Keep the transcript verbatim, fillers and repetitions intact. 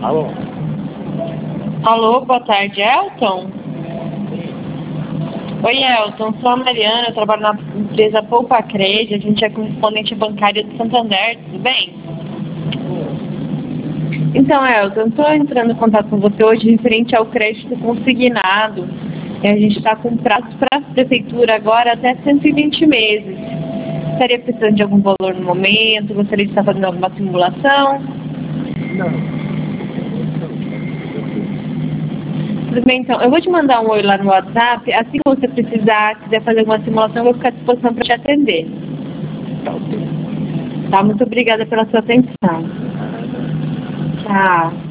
Alô? Alô, boa tarde, Elton? Oi, Elton, sou a Mariana, eu trabalho na empresa Poupa Crede, a gente é correspondente bancário do Santander, tudo bem? Então, Elton, estou entrando em contato com você hoje referente ao crédito consignado. E a gente está com prazo para a prefeitura agora até cento e vinte meses. Estaria precisando de algum valor no momento? Gostaria de estar fazendo alguma simulação? Não. Tudo bem, então. Eu vou te mandar um oi lá no WhatsApp. Assim que você precisar, quiser fazer alguma simulação, eu vou ficar à disposição para te atender. Tá ok. Tá? Muito obrigada pela sua atenção. Tchau.